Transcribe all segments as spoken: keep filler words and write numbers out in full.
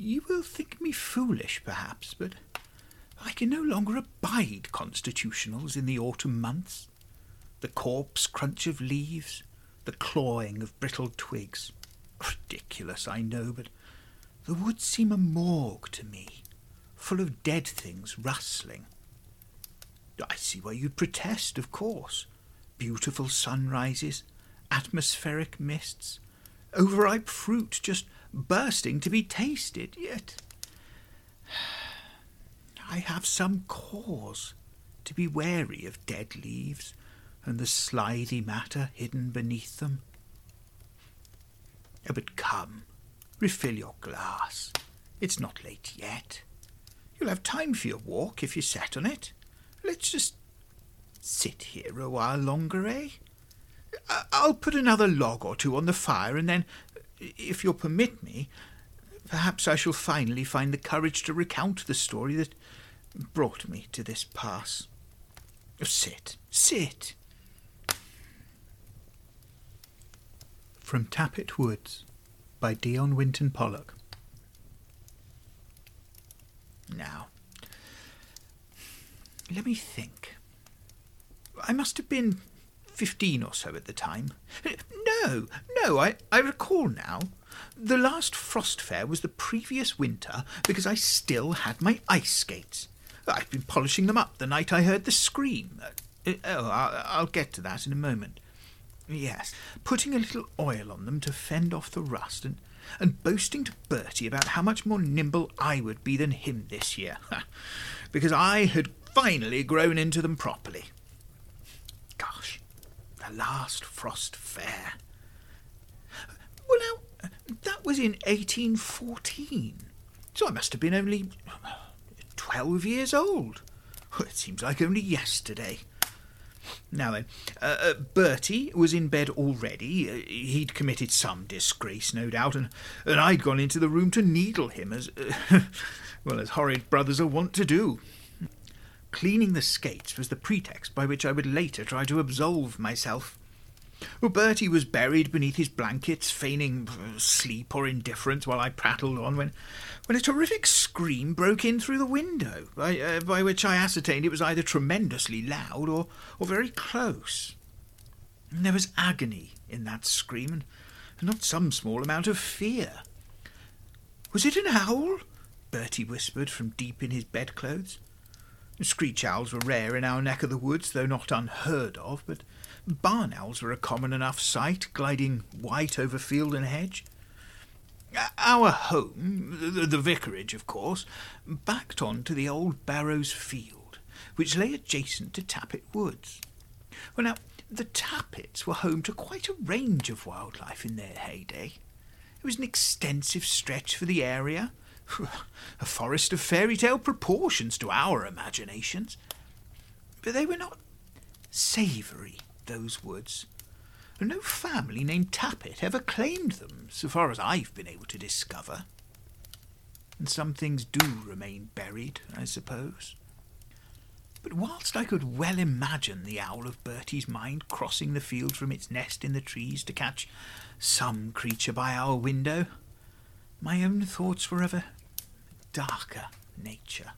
You will think me foolish, perhaps, but I can no longer abide constitutionals in the autumn months. The corpse crunch of leaves, the clawing of brittle twigs. Ridiculous, I know, but the woods seem a morgue to me, full of dead things rustling. I see why you'd protest, of course. Beautiful sunrises, atmospheric mists, overripe fruit just bursting to be tasted, yet I have some cause to be wary of dead leaves and the slithy matter hidden beneath them. Oh, but come, refill your glass. It's not late yet. You'll have time for your walk if you set on it. Let's just sit here a while longer, eh? I'll put another log or two on the fire, and then, if you'll permit me, perhaps I shall finally find the courage to recount the story that brought me to this pass. Sit, sit. From Tappet Woods by Dion Winton Pollock. Now, let me think. I must have been fifteen or so at the time. No, no, I, I recall now. The last frost fair was the previous winter because I still had my ice skates. I'd been polishing them up the night I heard the scream. Uh, oh, I'll, I'll get to that in a moment. Yes, putting a little oil on them to fend off the rust, and, and boasting to Bertie about how much more nimble I would be than him this year, because I had finally grown into them properly. Gosh, the last frost fair. Well, now, that was in eighteen fourteen, so I must have been only twelve years old. It seems like only yesterday. Now then, uh, uh, Bertie was in bed already. Uh, he'd committed some disgrace, no doubt, and, and I'd gone into the room to needle him, as, uh, well, as horrid brothers are wont to do. Cleaning the skates was the pretext by which I would later try to absolve myself. Well, Bertie was buried beneath his blankets, feigning sleep or indifference while I prattled on, when, when a terrific scream broke in through the window, by, uh, by which I ascertained it was either tremendously loud or, or very close. And there was agony in that scream, and not some small amount of fear. "Was it an owl?" Bertie whispered from deep in his bedclothes. Screech owls were rare in our neck of the woods, though not unheard of, but barn owls were a common enough sight, gliding white over field and hedge. Our home, the, the vicarage, of course, backed on to the old Barrows field, which lay adjacent to Tappet Woods. Well, now, the Tappets were home to quite a range of wildlife in their heyday. It was an extensive stretch for the area, a forest of fairy tale proportions to our imaginations. But they were not savoury, those woods. No family named Tappet ever claimed them, so far as I've been able to discover. And some things do remain buried, I suppose. But whilst I could well imagine the owl of Bertie's mind crossing the field from its nest in the trees to catch some creature by our window, my own thoughts were of a darker nature.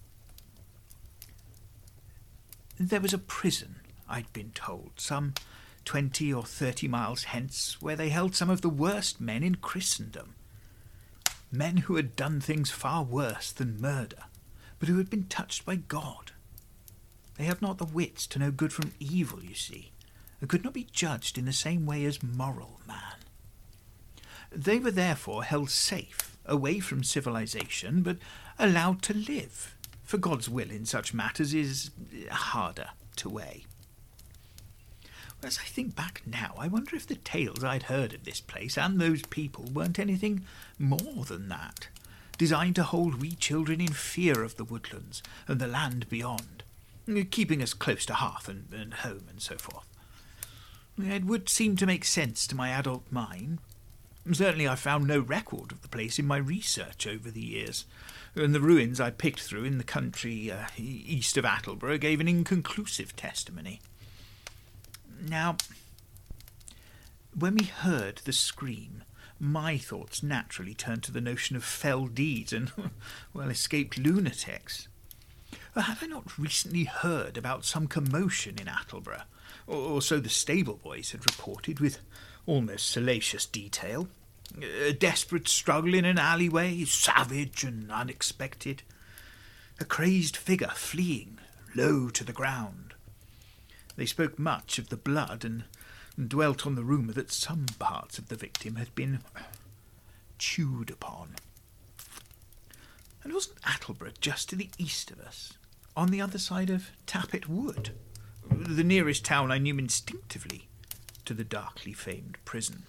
There was a prison, I'd been told, some twenty or thirty miles hence, where they held some of the worst men in Christendom. Men who had done things far worse than murder, but who had been touched by God. They had not the wits to know good from evil, you see, and could not be judged in the same way as moral man. They were therefore held safe, away from civilization, but allowed to live, for God's will in such matters is harder to weigh. As I think back now, I wonder if the tales I'd heard of this place and those people weren't anything more than that, designed to hold we children in fear of the woodlands and the land beyond, keeping us close to hearth and, and home and so forth. It would seem to make sense to my adult mind. Certainly I found no record of the place in my research over the years, and the ruins I picked through in the country uh, east of Attleborough gave an inconclusive testimony. Now, when we heard the scream, my thoughts naturally turned to the notion of fell deeds and, well, escaped lunatics. Had I not recently heard about some commotion in Attleborough, or so the stable boys had reported with almost salacious detail? A desperate struggle in an alleyway, savage and unexpected. A crazed figure fleeing low to the ground. They spoke much of the blood and dwelt on the rumour that some parts of the victim had been chewed upon. And wasn't Attleborough just to the east of us, on the other side of Tappet Wood, the nearest town I knew instinctively to the darkly famed prison?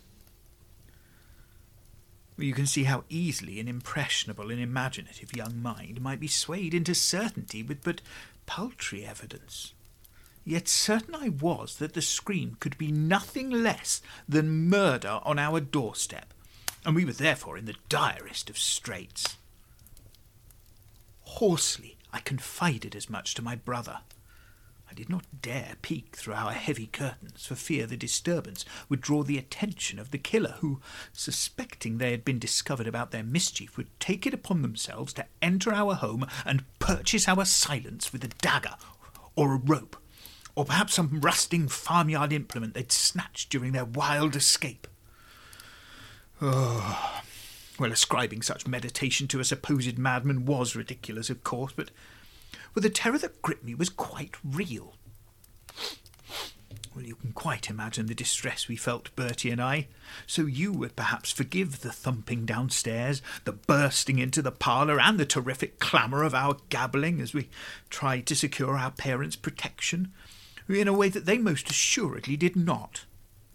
You can see how easily an impressionable and imaginative young mind might be swayed into certainty with but paltry evidence. Yet certain I was that the scream could be nothing less than murder on our doorstep, and we were therefore in the direst of straits. Hoarsely I confided as much to my brother. I did not dare peek through our heavy curtains for fear the disturbance would draw the attention of the killer, who, suspecting they had been discovered about their mischief, would take it upon themselves to enter our home and purchase our silence with a dagger or a rope, or perhaps some rusting farmyard implement they'd snatched during their wild escape. Oh, well, ascribing such meditation to a supposed madman was ridiculous, of course, but well, the terror that gripped me was quite real. Well, you can quite imagine the distress we felt, Bertie and I, so you would perhaps forgive the thumping downstairs, the bursting into the parlour, and the terrific clamour of our gabbling as we tried to secure our parents' protection, in a way that they most assuredly did not.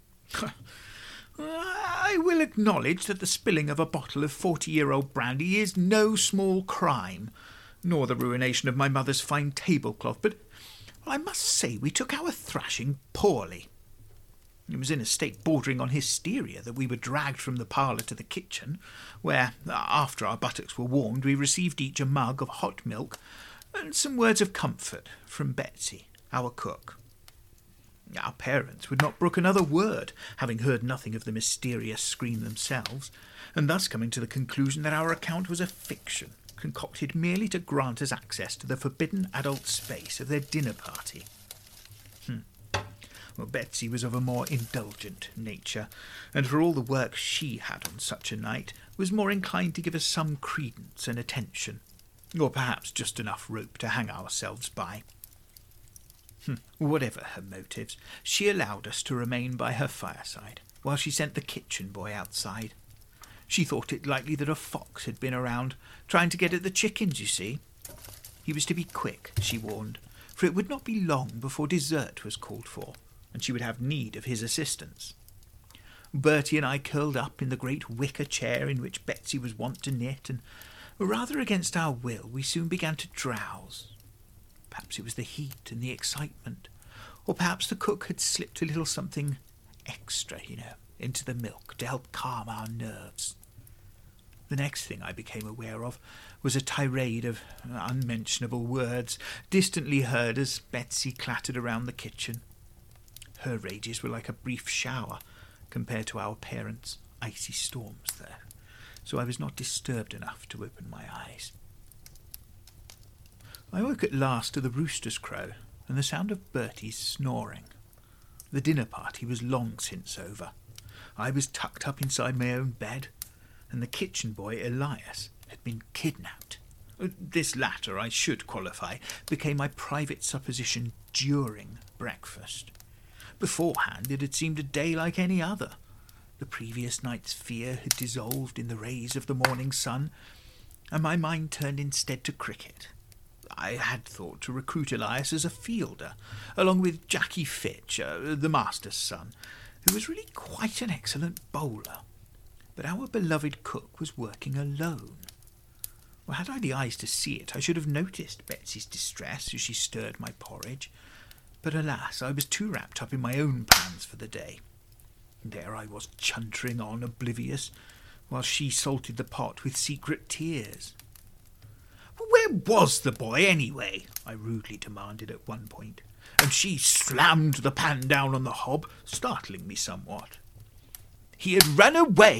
I will acknowledge that the spilling of a bottle of forty-year-old brandy is no small crime, nor the ruination of my mother's fine tablecloth, but I must say we took our thrashing poorly. It was in a state bordering on hysteria that we were dragged from the parlour to the kitchen, where, after our buttocks were warmed, we received each a mug of hot milk and some words of comfort from Betsy, our cook. Our parents would not brook another word, having heard nothing of the mysterious scream themselves, and thus coming to the conclusion that our account was a fiction, concocted merely to grant us access to the forbidden adult space of their dinner party. Hmm. Well, Betsy was of a more indulgent nature, and for all the work she had on such a night, was more inclined to give us some credence and attention, or perhaps just enough rope to hang ourselves by. Hmm. Whatever her motives, she allowed us to remain by her fireside, while she sent the kitchen boy outside. She thought it likely that a fox had been around, trying to get at the chickens, you see. He was to be quick, she warned, for it would not be long before dessert was called for, and she would have need of his assistance. Bertie and I curled up in the great wicker chair in which Betsy was wont to knit, and rather against our will we soon began to drowse. Perhaps it was the heat and the excitement, or perhaps the cook had slipped a little something extra, you know, into the milk to help calm our nerves. The next thing I became aware of was a tirade of unmentionable words, distantly heard as Betsy clattered around the kitchen. Her rages were like a brief shower compared to our parents' icy storms there, so I was not disturbed enough to open my eyes. I woke at last to the rooster's crow and the sound of Bertie's snoring. The dinner party was long since over. I was tucked up inside my own bed, and the kitchen boy, Elias, had been kidnapped. This latter, I should qualify, became my private supposition during breakfast. Beforehand it had seemed a day like any other. The previous night's fear had dissolved in the rays of the morning sun, and my mind turned instead to cricket. I had thought to recruit Elias as a fielder, along with Jackie Fitch, uh, the master's son, who was really quite an excellent bowler. But our beloved cook was working alone. Well, had I the eyes to see it, I should have noticed Betsy's distress as she stirred my porridge. But alas, I was too wrapped up in my own plans for the day. There I was chuntering on, oblivious, while she salted the pot with secret tears. "Where was the boy, anyway?" I rudely demanded at one point, and she slammed the pan down on the hob, startling me somewhat. "He had run away,"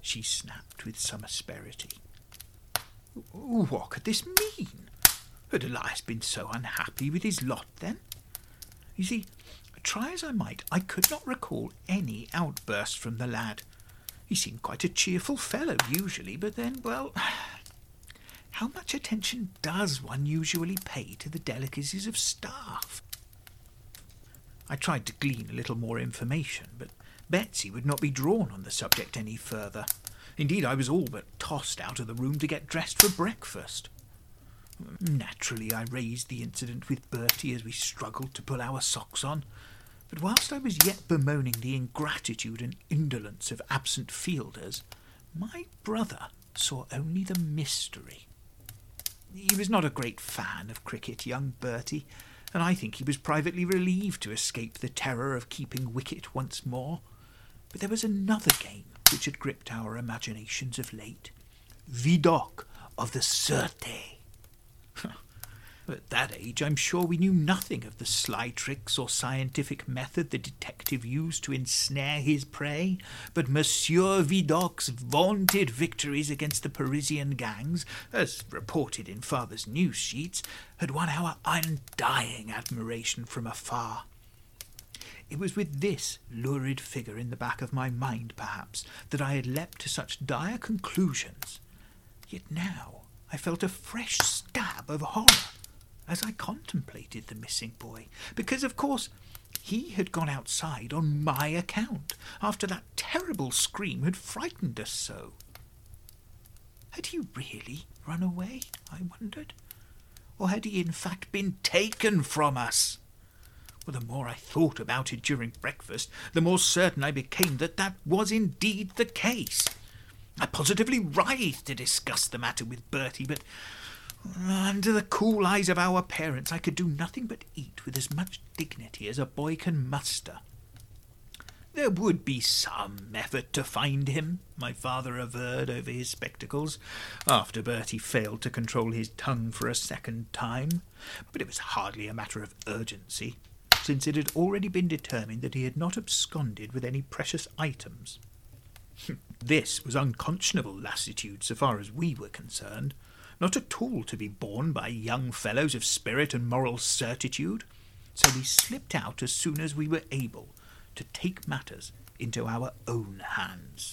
she snapped with some asperity. What could this mean? Had Elias been so unhappy with his lot, then? You see, try as I might, I could not recall any outburst from the lad. He seemed quite a cheerful fellow usually, but then, well, how much attention does one usually pay to the delicacies of staff? I tried to glean a little more information, but Betsy would not be drawn on the subject any further. Indeed, I was all but tossed out of the room to get dressed for breakfast. Naturally, I raised the incident with Bertie as we struggled to pull our socks on, but whilst I was yet bemoaning the ingratitude and indolence of absent fielders, my brother saw only the mystery. He was not a great fan of cricket, young Bertie, and I think he was privately relieved to escape the terror of keeping wicket once more. But there was another game which had gripped our imaginations of late. Vidocq of the Sûreté. At that age, I'm sure we knew nothing of the sly tricks or scientific method the detective used to ensnare his prey, but Monsieur Vidocq's vaunted victories against the Parisian gangs, as reported in father's news sheets, had won our undying admiration from afar. It was with this lurid figure in the back of my mind, perhaps, that I had leapt to such dire conclusions. Yet now I felt a fresh stab of horror as I contemplated the missing boy, because, of course, he had gone outside on my account, after that terrible scream had frightened us so. Had he really run away, I wondered? Or had he in fact been taken from us? Well, the more I thought about it during breakfast, the more certain I became that that was indeed the case. I positively writhed to discuss the matter with Bertie, but under the cool eyes of our parents I could do nothing but eat with as much dignity as a boy can muster. There would be some effort to find him, my father averred over his spectacles, after Bertie failed to control his tongue for a second time, but it was hardly a matter of urgency, since it had already been determined that he had not absconded with any precious items. This was unconscionable lassitude so far as we were concerned, not at all to be borne by young fellows of spirit and moral certitude, so we slipped out as soon as we were able to take matters into our own hands.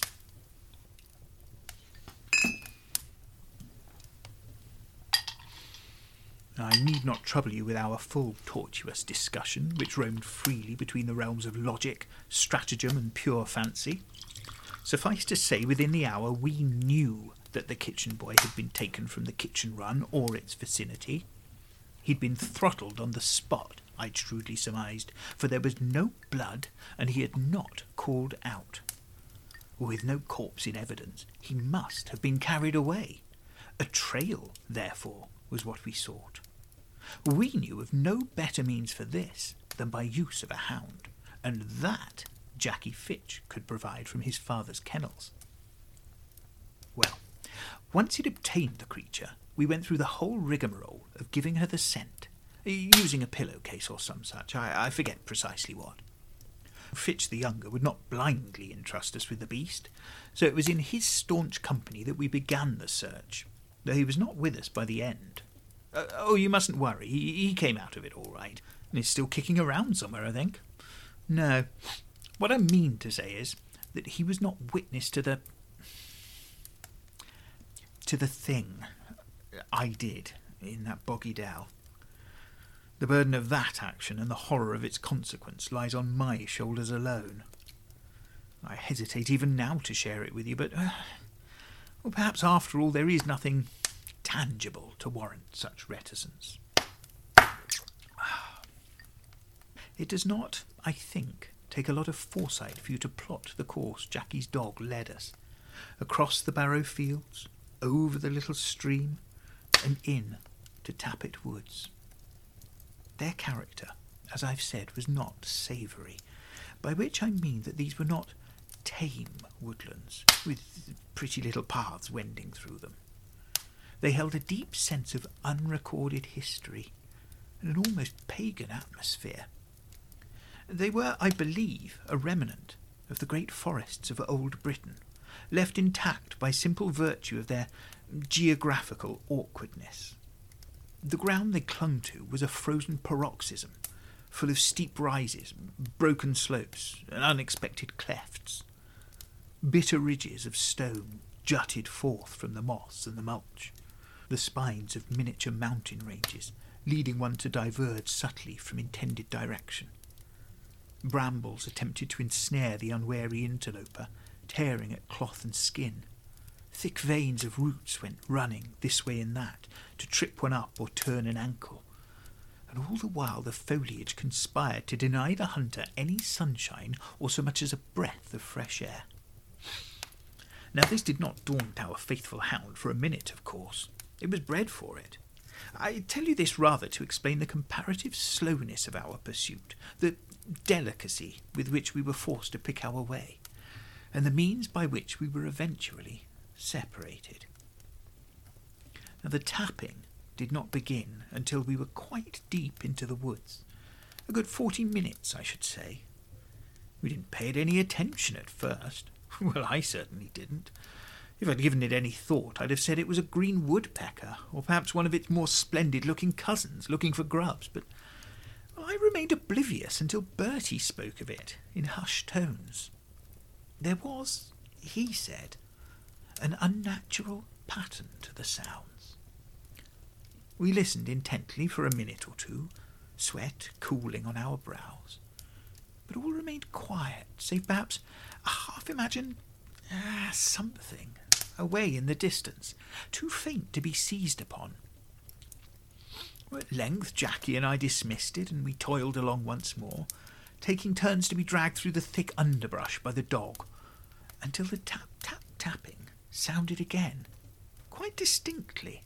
I need not trouble you with our full tortuous discussion, which roamed freely between the realms of logic, stratagem, and pure fancy. Suffice to say, within the hour we knew that the kitchen boy had been taken from the kitchen run or its vicinity. He'd been throttled on the spot, I'd shrewdly surmised, for there was no blood, and he had not called out. With no corpse in evidence, he must have been carried away. A trail, therefore, was what we sought. We knew of no better means for this than by use of a hound, and that Jackie Fitch could provide from his father's kennels. Well, once he'd obtained the creature, we went through the whole rigmarole of giving her the scent, using a pillowcase or some such, I, I forget precisely what. Fitch the younger would not blindly entrust us with the beast, so it was in his staunch company that we began the search, though he was not with us by the end. Uh, oh, you mustn't worry, he, he came out of it all right, and is still kicking around somewhere, I think. No, what I mean to say is that he was not witness to the... to the thing I did in that boggy dell. The burden of that action and the horror of its consequence lies on my shoulders alone. I hesitate even now to share it with you, but uh, well, perhaps after all there is nothing tangible to warrant such reticence. It does not, I think, take a lot of foresight for you to plot the course Jackie's dog led us, across the Barrow fields, over the little stream, and in to Tappet Woods. Their character, as I've said, was not savoury, by which I mean that these were not tame woodlands, with pretty little paths wending through them. They held a deep sense of unrecorded history, and an almost pagan atmosphere. They were, I believe, a remnant of the great forests of old Britain, left intact by simple virtue of their geographical awkwardness. The ground they clung to was a frozen paroxysm, full of steep rises, broken slopes, and unexpected clefts. Bitter ridges of stone jutted forth from the moss and the mulch, the spines of miniature mountain ranges, leading one to diverge subtly from intended direction. Brambles attempted to ensnare the unwary interloper, tearing at cloth and skin. Thick veins of roots went running this way and that, to trip one up or turn an ankle. And all the while the foliage conspired to deny the hunter any sunshine or so much as a breath of fresh air. Now this did not daunt our faithful hound for a minute, of course. It was bred for it. I tell you this rather to explain the comparative slowness of our pursuit, the delicacy with which we were forced to pick our way, and the means by which we were eventually separated. Now the tapping did not begin until we were quite deep into the woods, a good forty minutes, I should say. We didn't pay it any attention at first. Well, I certainly didn't. If I'd given it any thought, I'd have said it was a green woodpecker, or perhaps one of its more splendid-looking cousins looking for grubs, but I remained oblivious until Bertie spoke of it in hushed tones. There was, he said, an unnatural pattern to the sounds. We listened intently for a minute or two, sweat cooling on our brows, but all remained quiet, save perhaps a half-imagined ah, something away in the distance, too faint to be seized upon. At length Jackie and I dismissed it, and we toiled along once more, taking turns to be dragged through the thick underbrush by the dog, until the tap-tap-tapping sounded again, quite distinctly.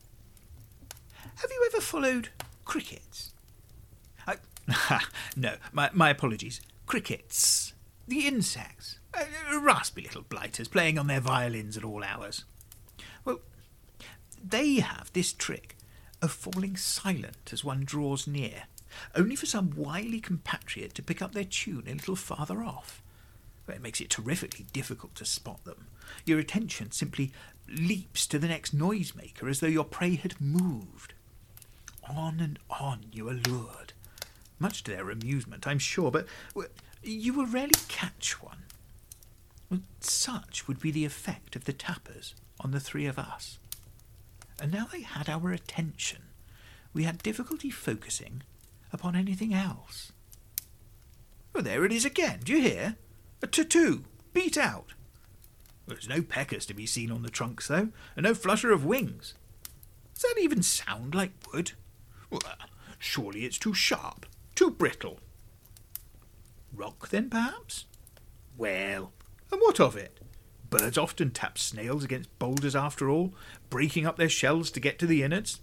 Have you ever followed crickets? I, no, my, my apologies. Crickets. The insects. Uh, raspy little blighters playing on their violins at all hours. Well, they have this trick of falling silent as one draws near, only for some wily compatriot to pick up their tune a little farther off. Well, it makes it terrifically difficult to spot them. Your attention simply leaps to the next noisemaker as though your prey had moved. On and on you are lured, much to their amusement, I'm sure, but you will rarely catch one. Well, such would be the effect of the tappers on the three of us. And now they had our attention, we had difficulty focusing upon anything else. Well, there it is again, do you hear? A tattoo, beat out. Well, there's no peckers to be seen on the trunks, though, and no flutter of wings. Does that even sound like wood? Well, uh, surely it's too sharp, too brittle. Rock, then, perhaps? Well, and what of it? Birds often tap snails against boulders after all, breaking up their shells to get to the innards.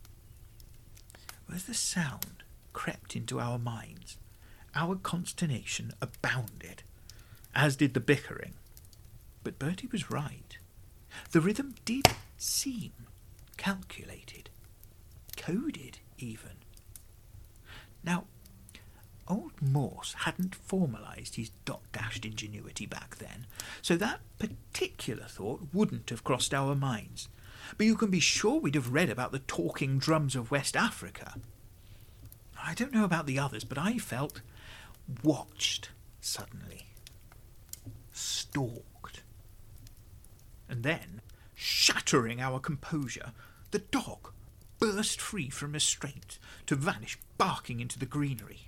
As the sound crept into our minds, our consternation abounded, as did the bickering. But Bertie was right. The rhythm did seem calculated, coded even. Now, old Morse hadn't formalised his dot-dashed ingenuity back then, so that particular thought wouldn't have crossed our minds. But you can be sure we'd have read about the talking drums of West Africa. I don't know about the others, but I felt watched suddenly, stalked. And then, shattering our composure, the dog burst free from restraint to vanish barking into the greenery.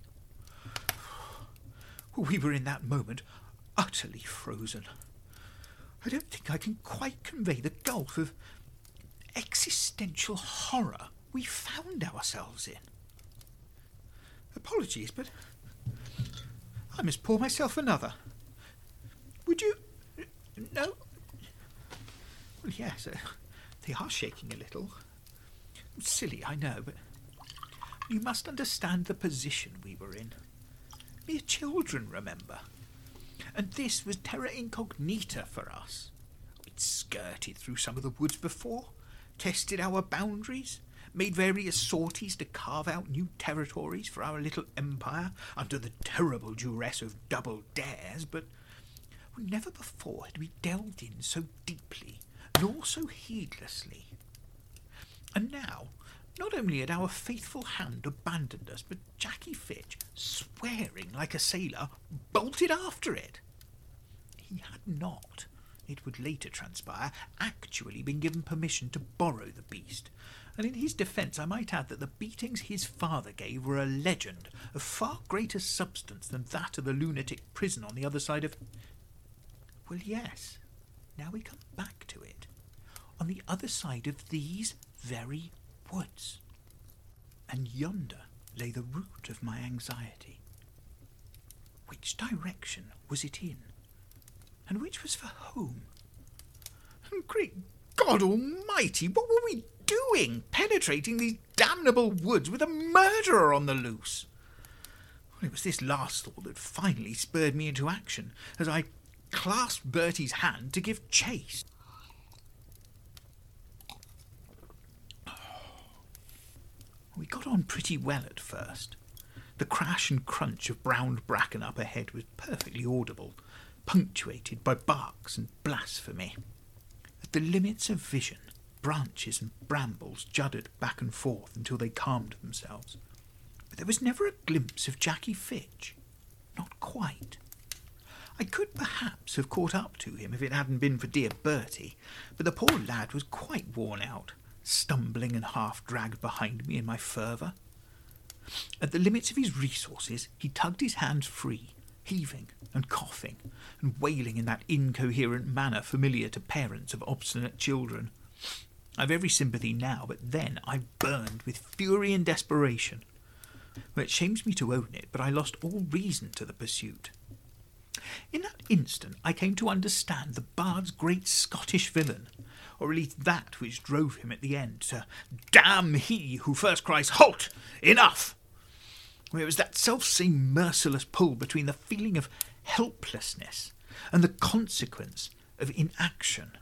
We were in that moment utterly frozen. I don't think I can quite convey the gulf of existential horror we found ourselves in. Apologies, but I must pour myself another. Would you... No? Well, yes, uh, they are shaking a little. Silly, I know, but you must understand the position we were in. Mere children, remember. And this was terra incognita for us. We'd skirted through some of the woods before, tested our boundaries, made various sorties to carve out new territories for our little empire under the terrible duress of double dares, but Never before had we delved in so deeply, nor so heedlessly. And now, not only had our faithful hound abandoned us, but Jackie Fitch, swearing like a sailor, bolted after it. He had not, it would later transpire, actually been given permission to borrow the beast, and in his defence I might add that the beatings his father gave were a legend of far greater substance than that of the lunatic prison on the other side of... Well, yes, now we come back to it. On the other side of these very woods. And yonder lay the root of my anxiety. Which direction was it in? And which was for whom? And great God Almighty, what were we doing, penetrating these damnable woods with a murderer on the loose? Well, it was this last thought that finally spurred me into action, as I clasped Bertie's hand to give chase. We got on pretty well at first. The crash and crunch of browned bracken up ahead was perfectly audible, punctuated by barks and blasphemy. At the limits of vision, branches and brambles juddered back and forth until they calmed themselves. But there was never a glimpse of Jackie Fitch. Not quite. I could perhaps have caught up to him if it hadn't been for dear Bertie, but the poor lad was quite worn out, stumbling and half-dragged behind me in my fervour. At the limits of his resources, he tugged his hands free, heaving and coughing, and wailing in that incoherent manner familiar to parents of obstinate children. I've every sympathy now, but then I burned with fury and desperation. Well, it shames me to own it, but I lost all reason to the pursuit. In that instant I came to understand the bard's great Scottish villain, or at least that which drove him at the end to damn he who first cries, "Halt! Enough!" It was that self-same merciless pull between the feeling of helplessness and the consequence of inaction.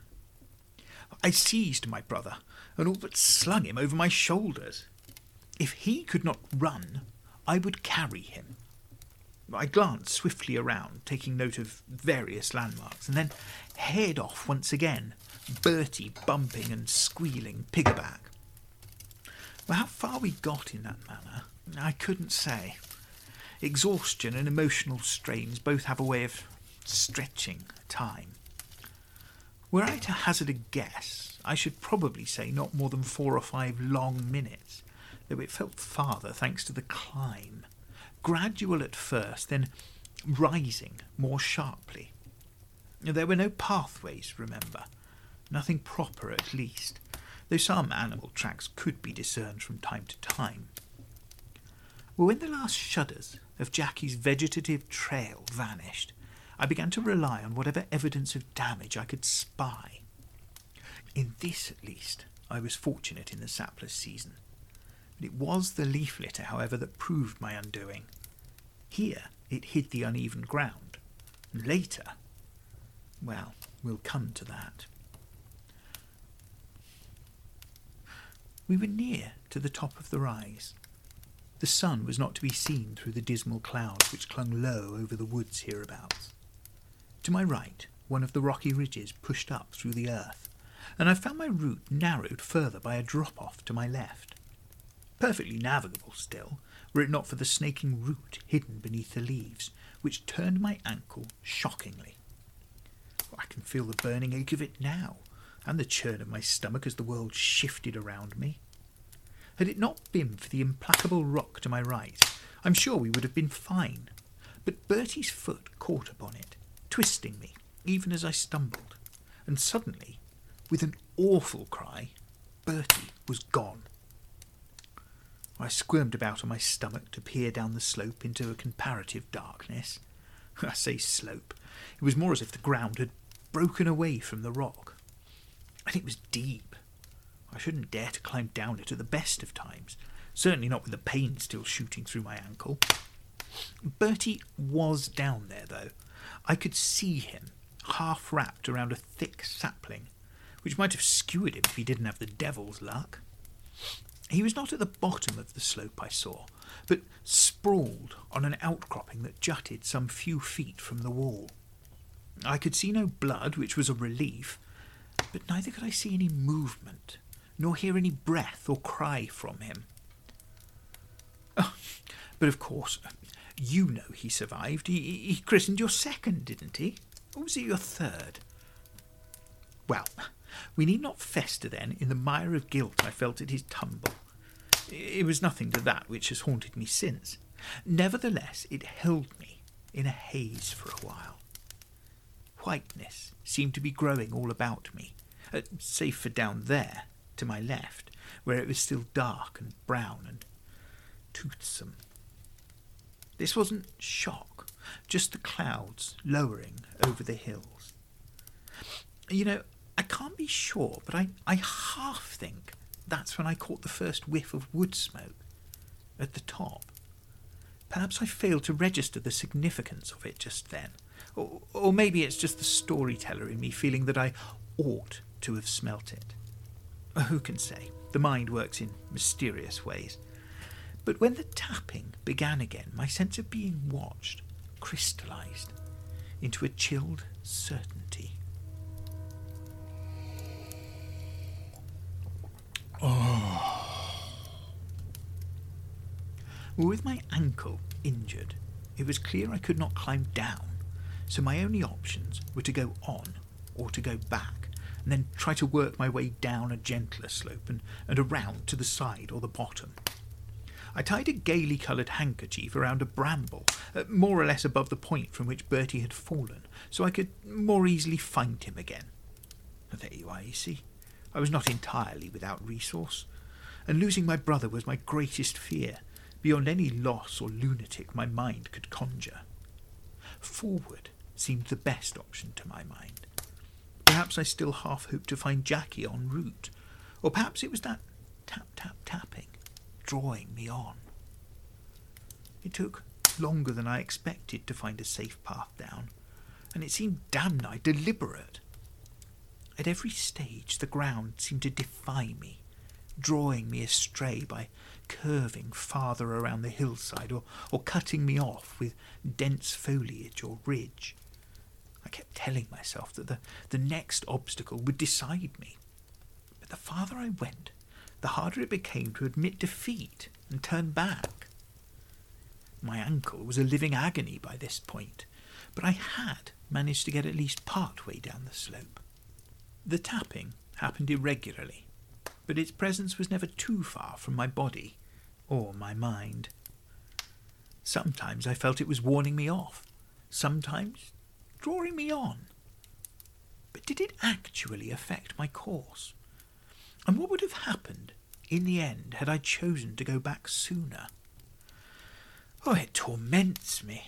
I seized my brother and all but slung him over my shoulders. If he could not run, I would carry him. I glanced swiftly around, taking note of various landmarks, and then head off once again, Bertie bumping and squealing piggyback. Well, how far we got in that manner, I couldn't say. Exhaustion and emotional strains both have a way of stretching time. Were I to hazard a guess, I should probably say not more than four or five long minutes, though it felt farther thanks to the climb. Gradual at first, then rising more sharply. There were no pathways, remember. Nothing proper, at least, though some animal tracks could be discerned from time to time. Well, when the last shudders of Jackie's vegetative trail vanished, I began to rely on whatever evidence of damage I could spy. In this, at least, I was fortunate in the sapless season. It was the leaf litter, however, that proved my undoing. Here it hid the uneven ground, and later, well, we'll come to that. We were near to the top of the rise. The sun was not to be seen through the dismal clouds which clung low over the woods hereabouts. To my right, one of the rocky ridges pushed up through the earth, and I found my route narrowed further by a drop-off to my left. Perfectly navigable still, were it not for the snaking root hidden beneath the leaves, which turned my ankle shockingly. I can feel the burning ache of it now, and the churn of my stomach as the world shifted around me. Had it not been for the implacable rock to my right, I'm sure we would have been fine, but Bertie's foot caught upon it, twisting me, even as I stumbled, and suddenly, with an awful cry, Bertie was gone. I squirmed about on my stomach to peer down the slope into a comparative darkness. I say slope. It was more as if the ground had broken away from the rock. And it was deep. I shouldn't dare to climb down it at the best of times, certainly not with the pain still shooting through my ankle. Bertie was down there, though. I could see him, half wrapped around a thick sapling, which might have skewered him if he didn't have the devil's luck. He was not at the bottom of the slope I saw, but sprawled on an outcropping that jutted some few feet from the wall. I could see no blood, which was a relief, but neither could I see any movement, nor hear any breath or cry from him. Oh, but of course, you know he survived. He, he christened your second, didn't he? Or was it your third? Well, we need not fester then in the mire of guilt I felt at his tumble. It was nothing to that which has haunted me since. Nevertheless, it held me in a haze for a while. Whiteness seemed to be growing all about me, uh, save for down there, to my left, where it was still dark and brown and toothsome. This wasn't shock, just the clouds lowering over the hills. You know, I can't be sure, but I, I half think that's when I caught the first whiff of wood smoke at the top. Perhaps I failed to register the significance of it just then, or, or maybe it's just the storyteller in me feeling that I ought to have smelt it. Who can say? The mind works in mysterious ways. But when the tapping began again, my sense of being watched crystallized into a chilled certainty. Oh. With my ankle injured, it was clear I could not climb down, so my only options were to go on or to go back, and then try to work my way down a gentler slope and, and around to the side or the bottom. I tied a gaily coloured handkerchief around a bramble, uh, more or less above the point from which Bertie had fallen, so I could more easily find him again. There you are, you see. I was not entirely without resource, and losing my brother was my greatest fear, beyond any loss or lunatic my mind could conjure. Forward seemed the best option to my mind. Perhaps I still half hoped to find Jackie en route, or perhaps it was that tap-tap-tapping drawing me on. It took longer than I expected to find a safe path down, and it seemed damn nigh deliberate. At every stage the ground seemed to defy me, drawing me astray by curving farther around the hillside or, or cutting me off with dense foliage or ridge. I kept telling myself that the, the next obstacle would decide me, but the farther I went, the harder it became to admit defeat and turn back. My ankle was a living agony by this point, but I had managed to get at least part way down the slope. The tapping happened irregularly, but its presence was never too far from my body or my mind. Sometimes I felt it was warning me off, sometimes drawing me on. But did it actually affect my course? And what would have happened in the end had I chosen to go back sooner? Oh, it torments me.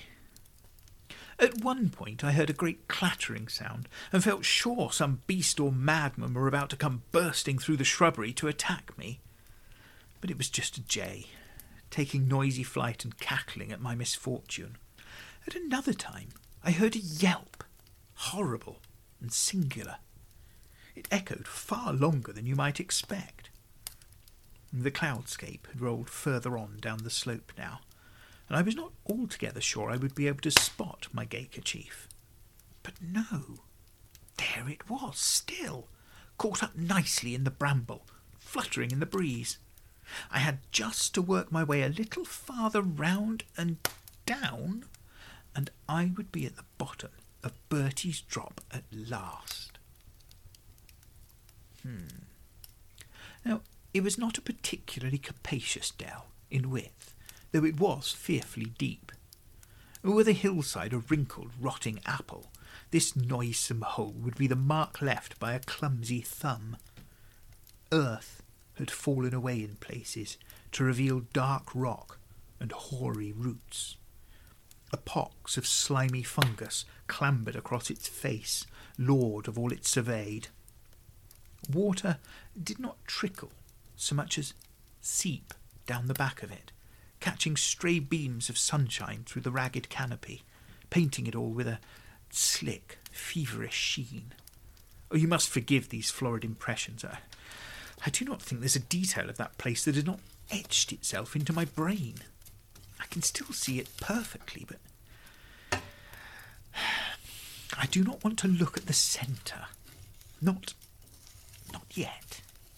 At one point I heard a great clattering sound and felt sure some beast or madman were about to come bursting through the shrubbery to attack me. But it was just a jay, taking noisy flight and cackling at my misfortune. At another time I heard a yelp, horrible and singular. It echoed far longer than you might expect. The cloudscape had rolled further on down the slope now, and I was not altogether sure I would be able to spot my gay kerchief. But no, there it was still, caught up nicely in the bramble, fluttering in the breeze. I had just to work my way a little farther round and down, and I would be at the bottom of Bertie's drop at last. Hmm. Now, it was not a particularly capacious dell in width, though it was fearfully deep. Were the hillside a wrinkled, rotting apple, this noisome hole would be the mark left by a clumsy thumb. Earth had fallen away in places to reveal dark rock and hoary roots. A pox of slimy fungus clambered across its face, lord of all it surveyed. Water did not trickle so much as seep down the back of it, catching stray beams of sunshine through the ragged canopy, painting it all with a slick, feverish sheen. Oh, you must forgive these florid impressions. I, I do not think there's a detail of that place that has not etched itself into my brain. I can still see it perfectly, but I do not want to look at the centre. Not, not yet.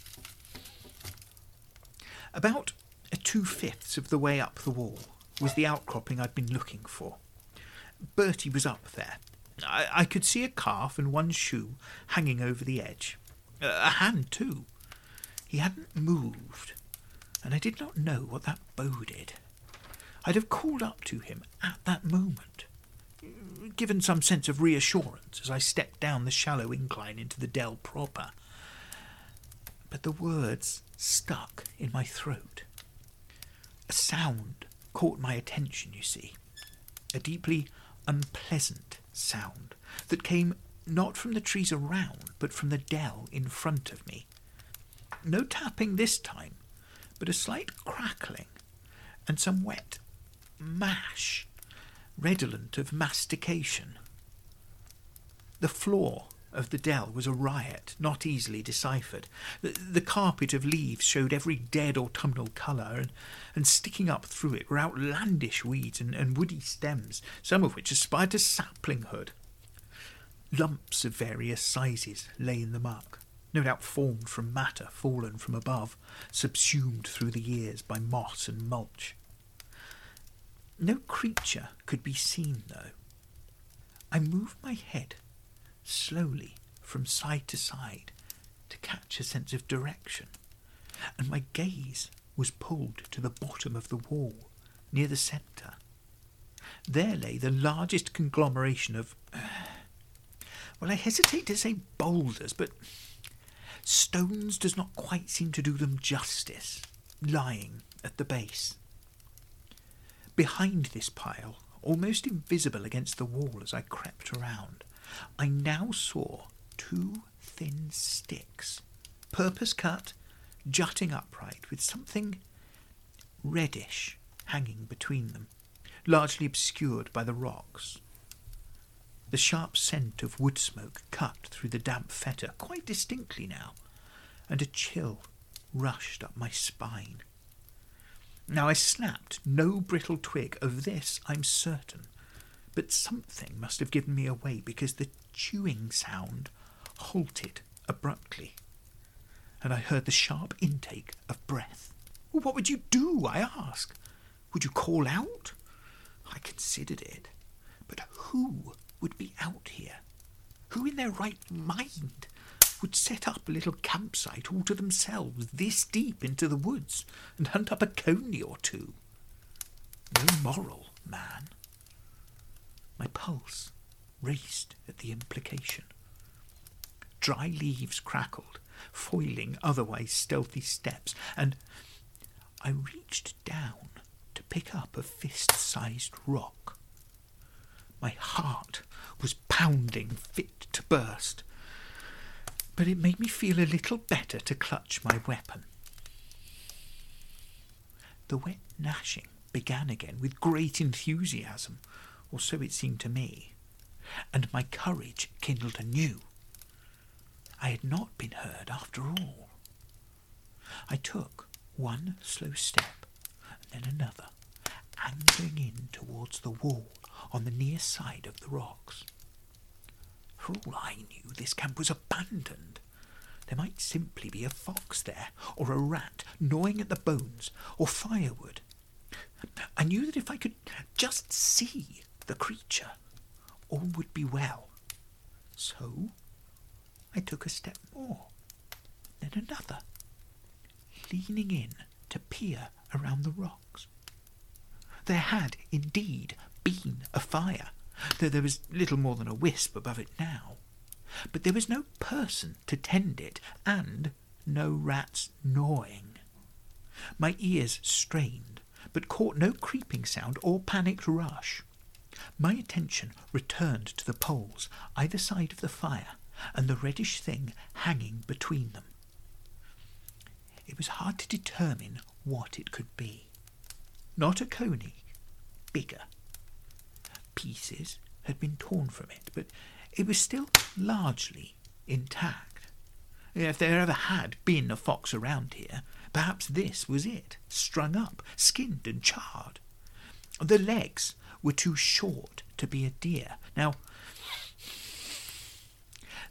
About two-fifths of the way up the wall was the outcropping I'd been looking for. Bertie was up there. I, I could see a calf and one shoe hanging over the edge. A, a hand, too. He hadn't moved, and I did not know what that boded. I'd have called up to him at that moment, given some sense of reassurance as I stepped down the shallow incline into the dell proper. But the words stuck in my throat. A sound caught my attention, you see. A deeply unpleasant sound that came not from the trees around, but from the dell in front of me. No tapping this time, but a slight crackling and some wet mash, redolent of mastication. The floor of the dell was a riot, not easily deciphered. The, the carpet of leaves showed every dead autumnal colour, and, and sticking up through it were outlandish weeds and, and woody stems, some of which aspired to saplinghood. Lumps of various sizes lay in the muck, no doubt formed from matter fallen from above, subsumed through the years by moss and mulch. No creature could be seen, though. I moved my head slowly from side to side to catch a sense of direction, and my gaze was pulled to the bottom of the wall, near the centre. There lay the largest conglomeration of, uh, well, I hesitate to say boulders, but stones does not quite seem to do them justice, lying at the base. Behind this pile, almost invisible against the wall as I crept around, I now saw two thin sticks, purpose-cut, jutting upright, with something reddish hanging between them, largely obscured by the rocks. The sharp scent of wood smoke cut through the damp fetor quite distinctly now, and a chill rushed up my spine. Now I snapped no brittle twig, of this I'm certain, but something must have given me away, because the chewing sound halted abruptly, and I heard the sharp intake of breath. Well, what would you do, I asked? Would you call out? I considered it, but who would be out here? Who in their right mind would set up a little campsite all to themselves this deep into the woods and hunt up a coney or two? No moral man. My pulse raced at the implication. Dry leaves crackled, foiling otherwise stealthy steps, and I reached down to pick up a fist-sized rock. My heart was pounding fit to burst, but it made me feel a little better to clutch my weapon. The wet gnashing began again with great enthusiasm, or so it seemed to me, and my courage kindled anew. I had not been heard after all. I took one slow step, and then another, angling in towards the wall on the near side of the rocks. For all I knew, this camp was abandoned. There might simply be a fox there, or a rat gnawing at the bones, or firewood. I knew that if I could just see the creature, all would be well. So I took a step more, then another, leaning in to peer around the rocks. There had indeed been a fire, though there was little more than a wisp above it now. But there was no person to tend it, and no rats gnawing. My ears strained, but caught no creeping sound or panicked rush. My attention returned to the poles either side of the fire, and the reddish thing hanging between them. It was hard to determine what it could be. Not a coney, bigger. Pieces had been torn from it, but it was still largely intact. If there ever had been a fox around here, perhaps this was it, strung up, skinned and charred. The legs were too short to be a deer. Now,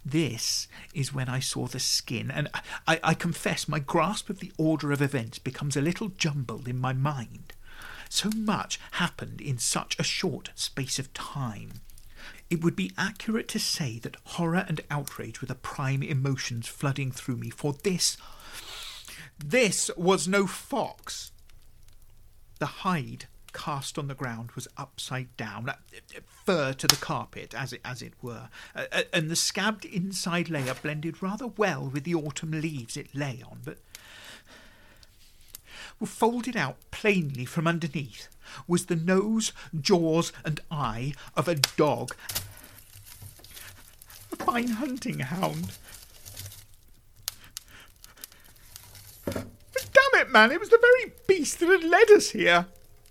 This is when I saw the skin, and I, I confess my grasp of the order of events becomes a little jumbled in my mind. So much happened in such a short space of time. It would be accurate to say that horror and outrage were the prime emotions flooding through me, for this, this was no fox. The hide cast on the ground was upside down, fur to the carpet, as it, as it were, uh, and the scabbed inside layer blended rather well with the autumn leaves it lay on, but folded out plainly from underneath was the nose, jaws, and eye of a dog, a fine hunting hound. But damn it, man, it was the very beast that had led us here.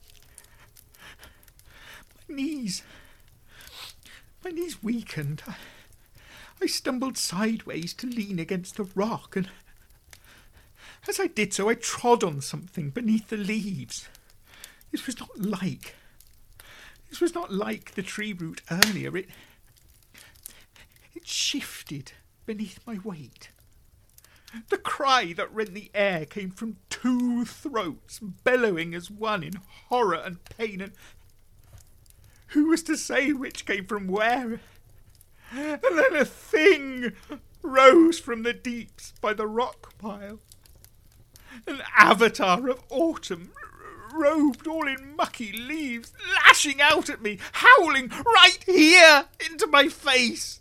My knees, my knees weakened. I, I stumbled sideways to lean against the rock, and as I did so, I trod on something beneath the leaves. This was not like, this was not like the tree root earlier. It, it shifted beneath my weight. The cry that rent the air came from two throats, bellowing as one in horror and pain, and who was to say which came from where? And then a thing rose from the deeps by the rock pile. An avatar of autumn, robed all in mucky leaves, lashing out at me, howling right here into my face.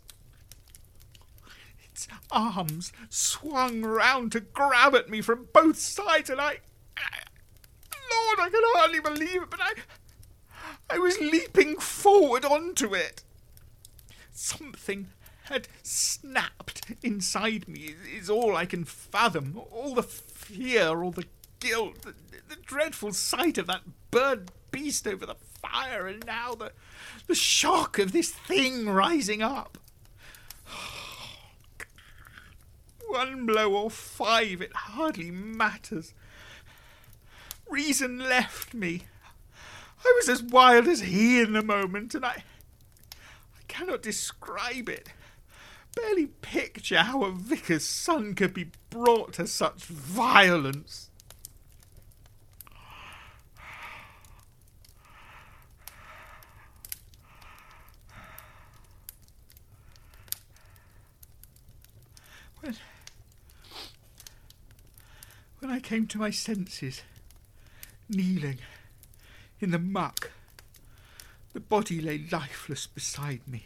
Its arms swung round to grab at me from both sides, and I... Lord, I can hardly believe it, but I... I was leaping forward onto it. Something had snapped inside me, is all I can fathom. All the fear, all the guilt, the, the dreadful sight of that bird beast over the fire, and now the, the shock of this thing rising up. One blow or five, it hardly matters. Reason left me. I was as wild as he in the moment, and I, I cannot describe it. Barely picture how a vicar's son could be brought to such violence. When, when I came to my senses, kneeling in the muck, the body lay lifeless beside me.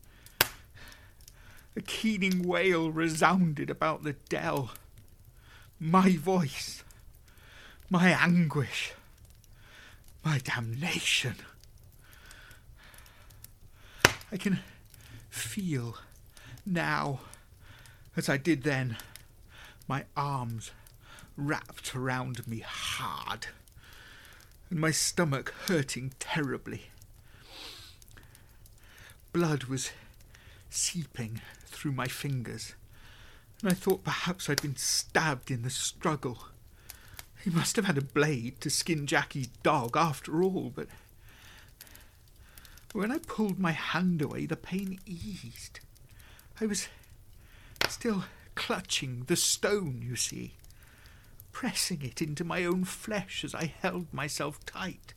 A keening wail resounded about the dell. My voice, my anguish, my damnation. I can feel now, as I did then, my arms wrapped around me hard, and my stomach hurting terribly. Blood was seeping through my fingers, and I thought perhaps I'd been stabbed in the struggle. He must have had a blade to skin Jackie's dog after all, but when I pulled my hand away, the pain eased. I was still clutching the stone, you see, pressing it into my own flesh as I held myself tight.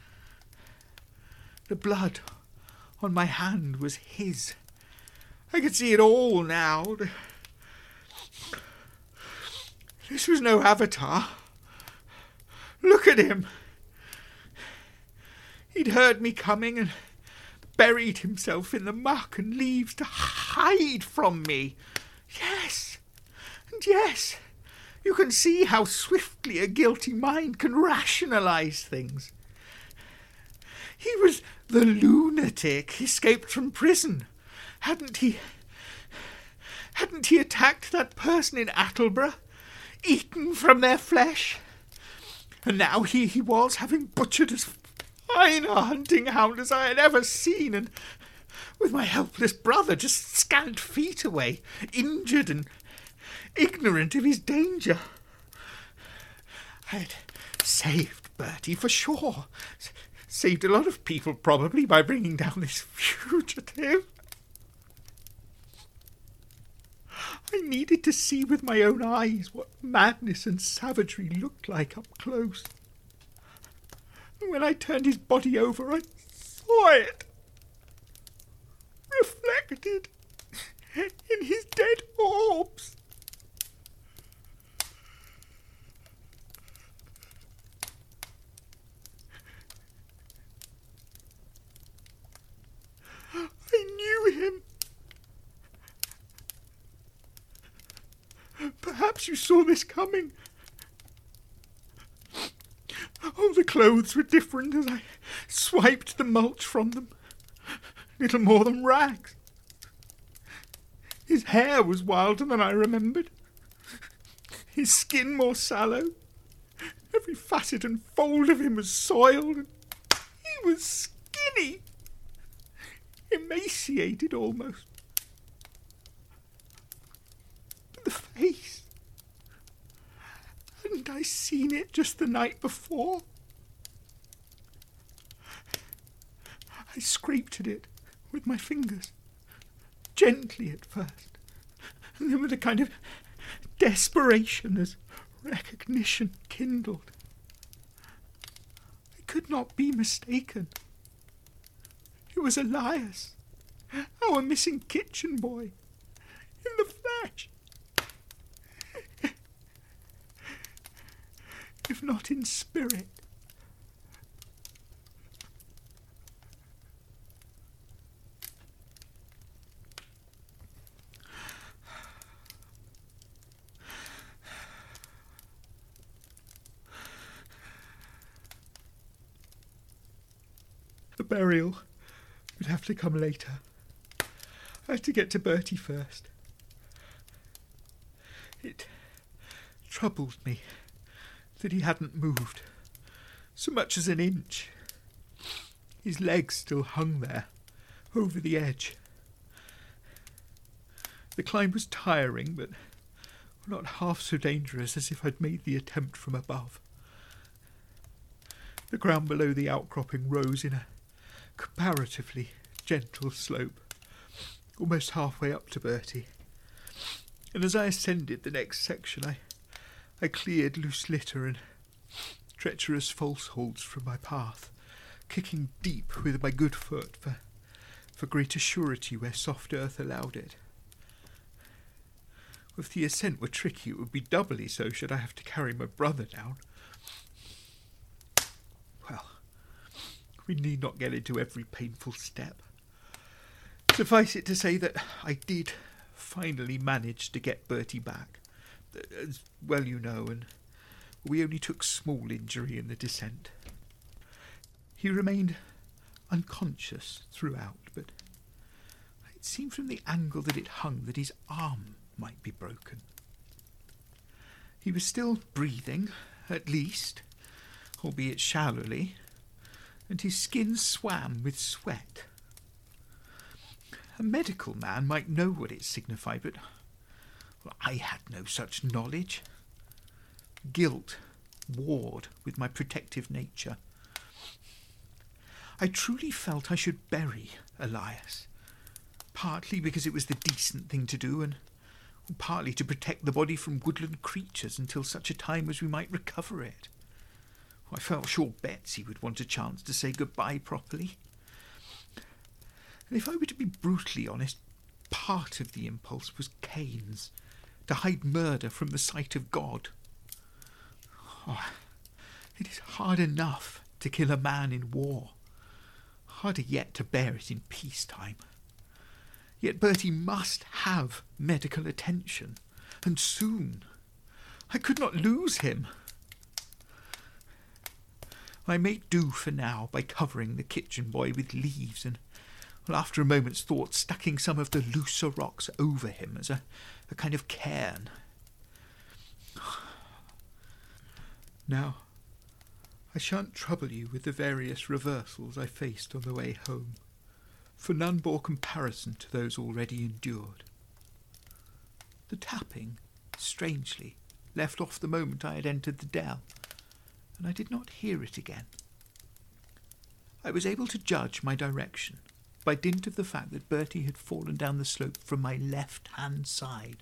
The blood on my hand was his. I could see it all now. This was no avatar. Look at him. He'd heard me coming and buried himself in the muck and leaves to hide from me. Yes, and yes, you can see how swiftly a guilty mind can rationalise things. He was the lunatic escaped from prison. Hadn't he... Hadn't he attacked that person in Attleborough, eaten from their flesh? And now here he was, having butchered as fine a hunting hound as I had ever seen, and with my helpless brother just scant feet away, injured and ignorant of his danger. I had saved Bertie for sure. S- saved a lot of people probably by bringing down this fugitive. I needed to see with my own eyes what madness and savagery looked like up close. And when I turned his body over, I saw it reflected in his dead orbs. I knew him. Perhaps you saw this coming. Oh, the clothes were different as I swiped the mulch from them. Little more than rags. His hair was wilder than I remembered. His skin more sallow. Every facet and fold of him was soiled. And he was skinny. Emaciated almost. But the face. Hadn't I seen it just the night before? I scraped at it with my fingers, gently at first, and then with a kind of desperation as recognition kindled. I could not be mistaken. It was Elias, our missing kitchen boy, in the flesh. If not in spirit. The burial would have to come later. I had to get to Bertie first. It troubled me that he hadn't moved so much as an inch. His legs still hung there, over the edge. The climb was tiring, but not half so dangerous as if I'd made the attempt from above. The ground below the outcropping rose in a comparatively gentle slope, almost halfway up to Bertie, and as I ascended the next section I, I cleared loose litter and treacherous falseholds from my path, kicking deep with my good foot for, for greater surety where soft earth allowed it. If the ascent were tricky, it would be doubly so should I have to carry my brother down. Well, we need not get into every painful step. Suffice it to say that I did finally manage to get Bertie back, as well you know, and we only took small injury in the descent. He remained unconscious throughout, but it seemed from the angle that it hung that his arm might be broken. He was still breathing, at least, albeit shallowly, and his skin swam with sweat. A medical man might know what it signified, but well, I had no such knowledge. Guilt warred with my protective nature. I truly felt I should bury Elias, partly because it was the decent thing to do, and partly to protect the body from woodland creatures until such a time as we might recover it. I felt sure Betsy would want a chance to say goodbye properly. And if I were to be brutally honest, part of the impulse was Cain's, to hide murder from the sight of God. Oh, it is hard enough to kill a man in war, harder yet to bear it in peacetime. Yet Bertie must have medical attention, and soon. I could not lose him. I made do for now by covering the kitchen boy with leaves and, well, after a moment's thought, stacking some of the looser rocks over him as a, a kind of cairn. Now, I shan't trouble you with the various reversals I faced on the way home, for none bore comparison to those already endured. The tapping, strangely, left off the moment I had entered the dell, and I did not hear it again. I was able to judge my direction by dint of the fact that Bertie had fallen down the slope from my left-hand side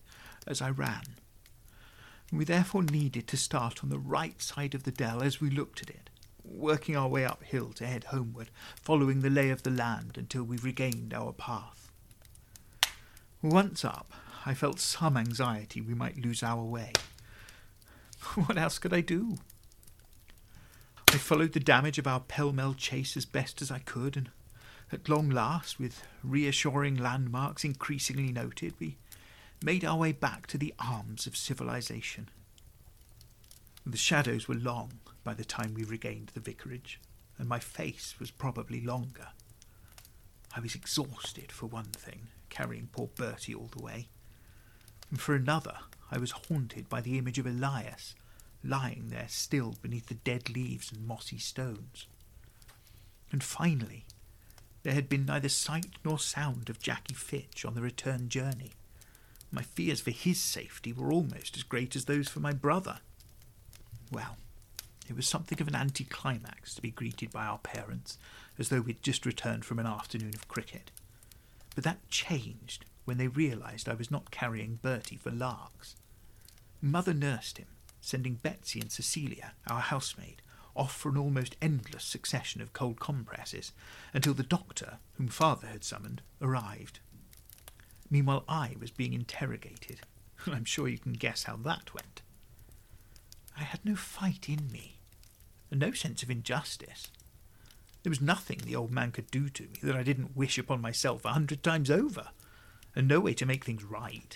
as I ran. We therefore needed to start on the right side of the dell as we looked at it, working our way uphill to head homeward, following the lay of the land until we regained our path. Once up, I felt some anxiety we might lose our way. What else could I do? I followed the damage of our pell-mell chase as best as I could, and at long last, with reassuring landmarks increasingly noted, we made our way back to the arms of civilization. The shadows were long by the time we regained the vicarage, and my face was probably longer. I was exhausted, for one thing, carrying poor Bertie all the way, and for another, I was haunted by the image of Elias, lying there still beneath the dead leaves and mossy stones. And finally, there had been neither sight nor sound of Jackie Fitch on the return journey. My fears for his safety were almost as great as those for my brother. Well, it was something of an anticlimax to be greeted by our parents as though we'd just returned from an afternoon of cricket. But that changed when they realised I was not carrying Bertie for larks. Mother nursed him, sending Betsy and Cecilia, our housemaid, off for an almost endless succession of cold compresses, until the doctor, whom father had summoned, arrived. Meanwhile I was being interrogated, and I'm sure you can guess how that went. I had no fight in me, and no sense of injustice. There was nothing the old man could do to me that I didn't wish upon myself a hundred times over, and no way to make things right.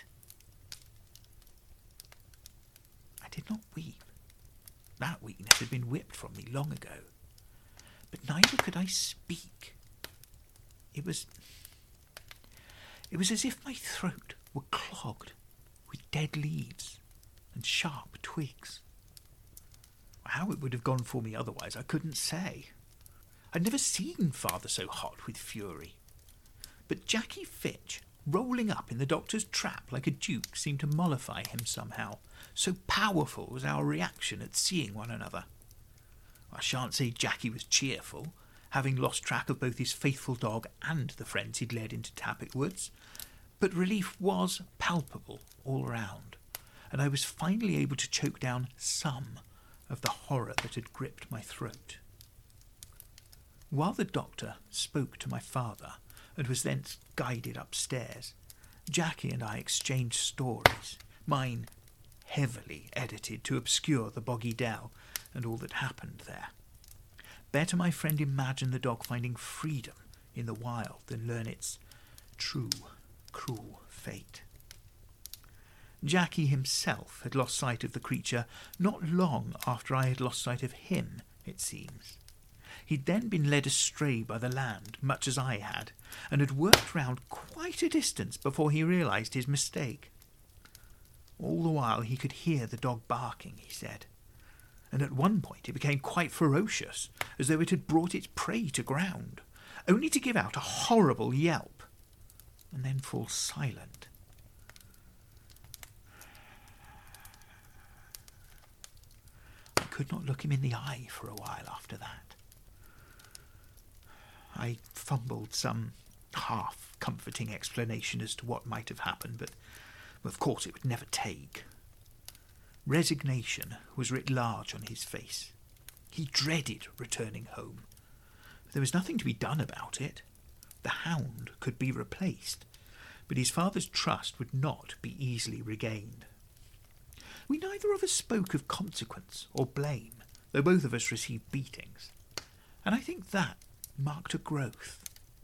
I did not weep. That weakness had been whipped from me long ago. But neither could I speak. It was... It was as if my throat were clogged with dead leaves and sharp twigs. How it would have gone for me otherwise I couldn't say. I'd never seen father so hot with fury. But Jackie Fitch, rolling up in the doctor's trap like a duke, seemed to mollify him somehow. So powerful was our reaction at seeing one another. I shan't say Jackie was cheerful, having lost track of both his faithful dog and the friends he'd led into Tappet Woods, but relief was palpable all round, and I was finally able to choke down some of the horror that had gripped my throat. While the doctor spoke to my father and was thence guided upstairs, Jackie and I exchanged stories, mine heavily edited to obscure the boggy dell and all that happened there. Better my friend imagine the dog finding freedom in the wild than learn its true, cruel fate. Jackie himself had lost sight of the creature not long after I had lost sight of him, it seems. He'd then been led astray by the land, much as I had, and had worked round quite a distance before he realised his mistake. All the while he could hear the dog barking, he said, and at one point it became quite ferocious, as though it had brought its prey to ground, only to give out a horrible yelp, and then fall silent. I could not look him in the eye for a while after that. I fumbled some half-comforting explanation as to what might have happened, but of course it would never take. Resignation was writ large on his face. He dreaded returning home. There was nothing to be done about it. The hound could be replaced, but his father's trust would not be easily regained. We neither of us spoke of consequence or blame, though both of us received beatings, and I think that marked a growth.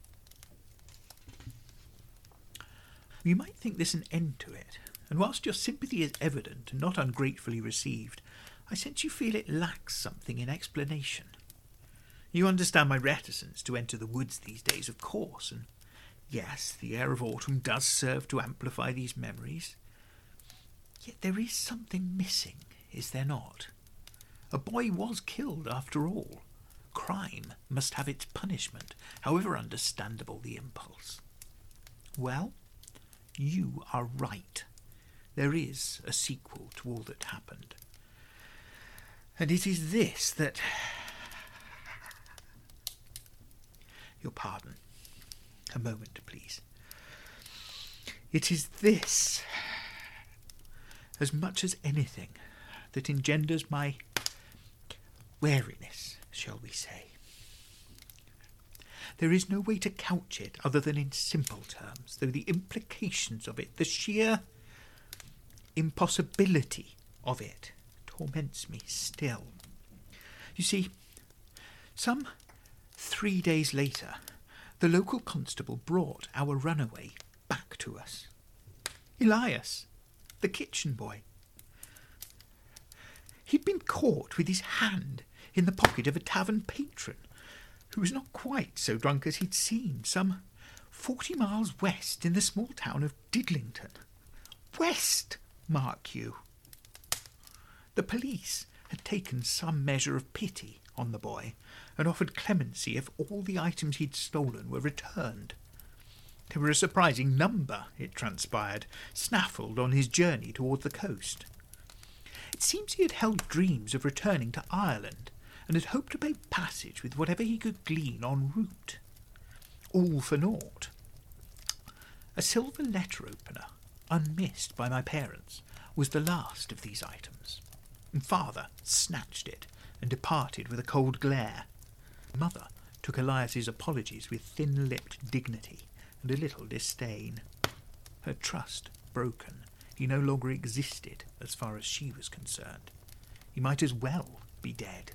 You might think this an end to it, and whilst your sympathy is evident and not ungratefully received, I sense you feel it lacks something in explanation. You understand my reticence to enter the woods these days, of course, and yes, the air of autumn does serve to amplify these memories. Yet there is something missing, is there not? A boy was killed after all. Crime must have its punishment, however understandable the impulse. Well, you are right. There is a sequel to all that happened. And it is this that... Your pardon. A moment, please. It is this as much as anything that engenders my wariness, shall we say. There is no way to couch it other than in simple terms, though the implications of it, the sheer impossibility of it, torments me still. You see, some three days later, the local constable brought our runaway back to us. Elias, the kitchen boy. He'd been caught with his hand in the pocket of a tavern patron who was not quite so drunk as he'd seemed, some forty miles west in the small town of Didlington. West, mark you. The police had taken some measure of pity on the boy and offered clemency if all the items he'd stolen were returned. There were a surprising number, it transpired, snaffled on his journey toward the coast. It seems he had held dreams of returning to Ireland and had hoped to pay passage with whatever he could glean en route. All for naught. A silver letter opener, unmissed by my parents, was the last of these items, and father snatched it and departed with a cold glare. Mother took Elias's apologies with thin-lipped dignity and a little disdain. Her trust broken, he no longer existed as far as she was concerned. He might as well be dead.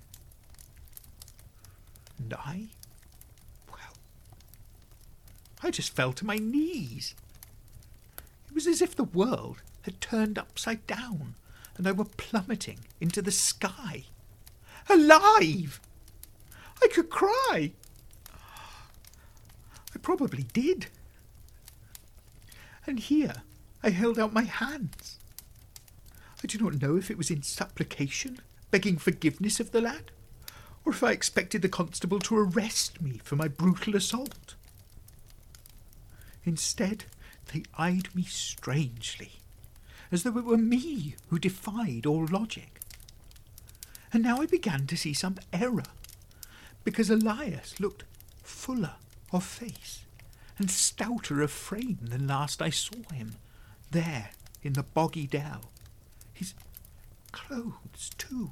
And I? Well, I just fell to my knees. It was as if the world had turned upside down and I were plummeting into the sky. Alive! I could cry. I probably did. And here I held out my hands. I do not know if it was in supplication, begging forgiveness of the lad, or if I expected the constable to arrest me for my brutal assault. Instead, they eyed me strangely, as though it were me who defied all logic. And now I began to see some error, because Elias looked fuller of face and stouter of frame than last I saw him, there in the boggy dell. His clothes, too.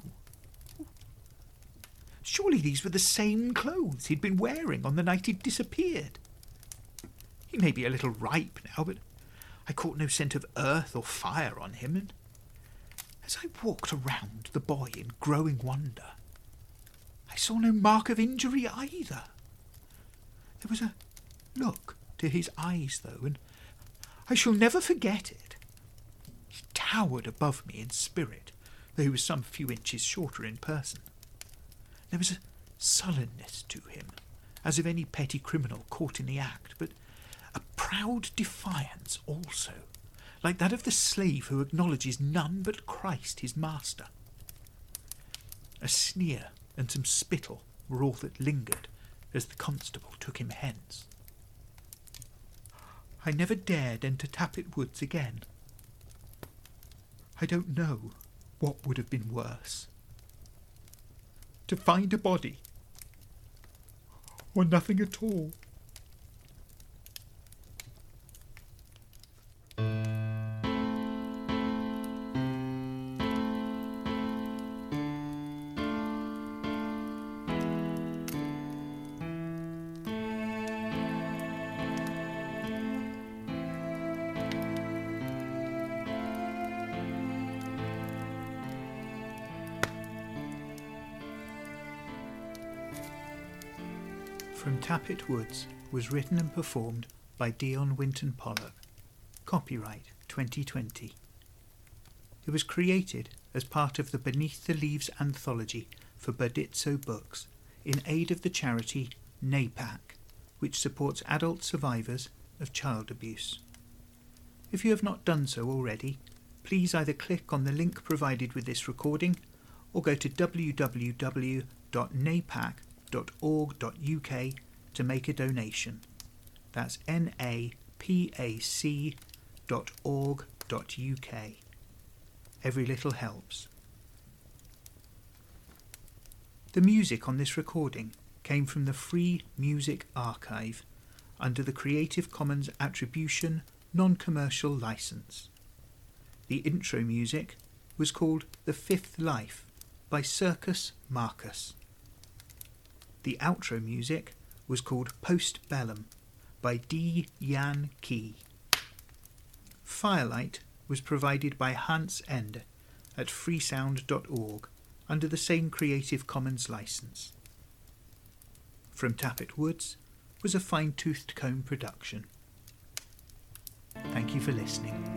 Surely these were the same clothes he'd been wearing on the night he'd disappeared. He may be a little ripe now, but I caught no scent of earth or fire on him, and as I walked around the boy in growing wonder, I saw no mark of injury either. There was a look to his eyes, though, and I shall never forget it. He towered above me in spirit, though he was some few inches shorter in person. There was a sullenness to him, as of any petty criminal caught in the act, but a proud defiance also, like that of the slave who acknowledges none but Christ his master. A sneer and some spittle were all that lingered as the constable took him hence. I never dared enter Tappet Woods again. I don't know what would have been worse. To find a body, or nothing at all. From Tappet Woods was written and performed by Dion Winton Pollock. Copyright twenty twenty. It was created as part of the Beneath the Leaves anthology for Burditso Books in aid of the charity NAPAC, which supports adult survivors of child abuse. If you have not done so already, please either click on the link provided with this recording or go to w w w dot napac dot org dot u k to make a donation. That's N A P A C dot org dot U K. Every little helps. The music on this recording came from the Free Music Archive under the Creative Commons Attribution Non-Commercial License. The intro music was called The Fifth Life by Circus Marcus. The outro music was called Post Bellum by D. Yan Key. Firelight was provided by Hans Ende at freesound dot org under the same Creative Commons license. From Tappet Woods was a Fine-Toothed Comb production. Thank you for listening.